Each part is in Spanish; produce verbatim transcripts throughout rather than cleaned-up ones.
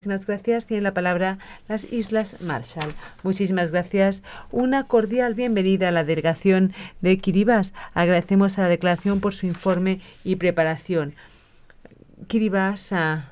Muchísimas gracias. Tiene la palabra las Islas Marshall. Muchísimas gracias. Una cordial bienvenida a la delegación de Kiribati. Agradecemos a la declaración por su informe y preparación. Kiribati uh,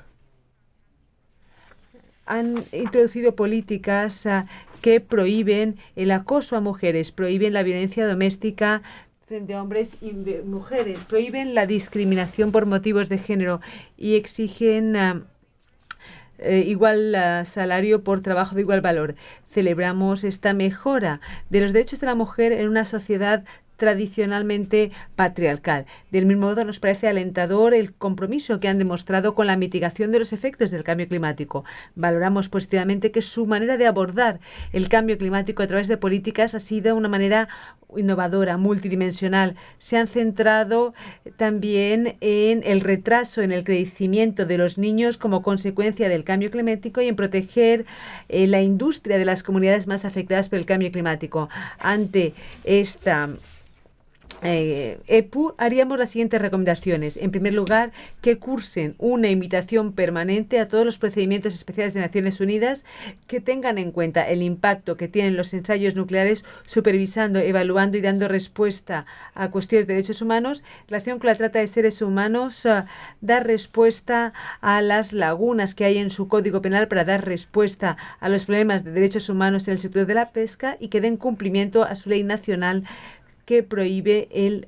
han introducido políticas uh, que prohíben el acoso a mujeres, prohíben la violencia doméstica frente a hombres y mujeres, prohíben la discriminación por motivos de género y exigen uh, Eh, igual uh, salario por trabajo de igual valor. Celebramos esta mejora de los derechos de la mujer en una sociedad tradicionalmente patriarcal. Del mismo modo, nos parece alentador el compromiso que han demostrado con la mitigación de los efectos del cambio climático. Valoramos positivamente que su manera de abordar el cambio climático a través de políticas ha sido una manera innovadora, multidimensional. Se han centrado también en el retraso en el crecimiento de los niños como consecuencia del cambio climático y en proteger eh, la industria de las comunidades más afectadas por el cambio climático. Ante esta Eh, E P U haríamos las siguientes recomendaciones. En primer lugar, que cursen una invitación permanente a todos los procedimientos especiales de Naciones Unidas que tengan en cuenta el impacto que tienen los ensayos nucleares, supervisando, evaluando y dando respuesta a cuestiones de derechos humanos, en relación con la trata de seres humanos, uh, dar respuesta a las lagunas que hay en su código penal para dar respuesta a los problemas de derechos humanos en el sector de la pesca y que den cumplimiento a su ley nacional que prohíbe el